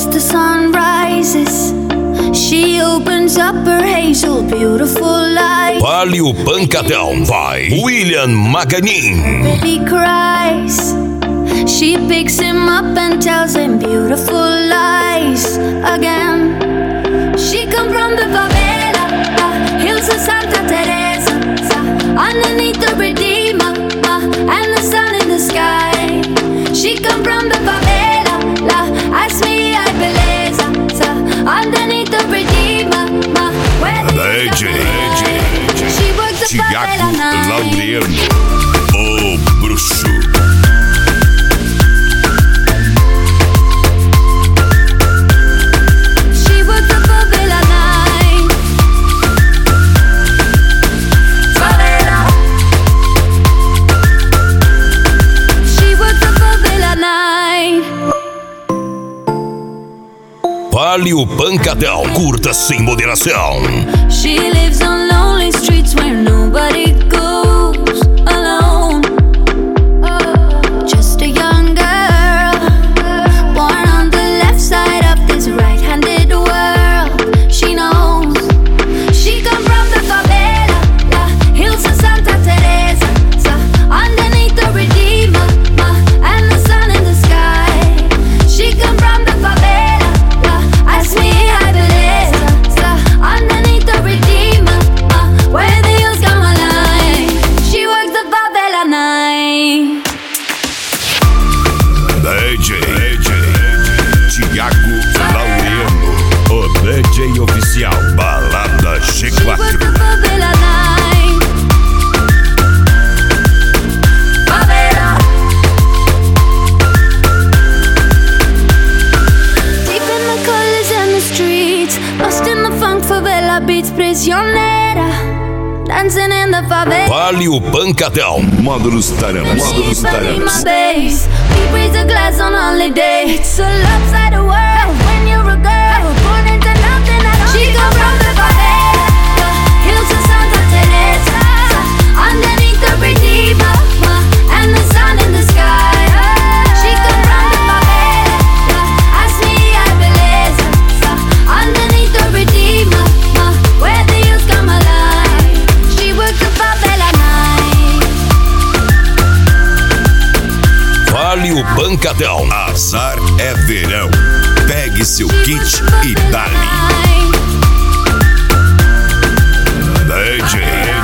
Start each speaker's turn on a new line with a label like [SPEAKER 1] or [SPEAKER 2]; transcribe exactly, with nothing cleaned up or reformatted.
[SPEAKER 1] the sun rises, she opens up her hazel, beautiful eyes.
[SPEAKER 2] Vale o pancadão, vai William Maganin.
[SPEAKER 1] Baby cries, she picks him up and tells him beautiful lies again. She come from the favela, uh, hills of Santa Teresa, uh, underneath the Redeemer, uh, and the sun in the sky. She come from the favela, la, ask me I beleza, uh, underneath the Redeemer, uh, where the
[SPEAKER 2] D J, D J
[SPEAKER 1] she works the favela night.
[SPEAKER 2] Laureano, o bruxo. Vale o pancadão, curta sem moderação.
[SPEAKER 1] She lives on lonely streets where nobody goes alone. Just a young girl, born on the left side of this right-handed world. She knows she come from the favela, the hills of Santa Teresa, underneath the Redeemer, and the sun in the sky. She come from the favela, ask me I beleza, underneath the Redeemer, uh, where the hills come alive. She works the favela night.
[SPEAKER 2] D J, D J Thiago Laureano, o D J oficial Balada G
[SPEAKER 1] She works the
[SPEAKER 2] quatro.
[SPEAKER 1] favela night. Favela. Deep in the colors and the streets, lost in the funk, favela beats, prisionera, dancing in the favela.
[SPEAKER 2] Vale o pancadão. Módulos Taranas. Módulos Taranas.
[SPEAKER 1] Base. We raise a glass on holiday. It's a love side of world when you're a girl born into nothing at all. She come from the favela, hills of Santa Teresa, underneath the Redeemer, and the sun in the sky. She come from the favela, ask me I beleza, underneath the Redeemer, where the hills come alive. She works the favela night.
[SPEAKER 2] Vale o pancadão. Azar é verão. Pegue seu kit e dá-lhe. D J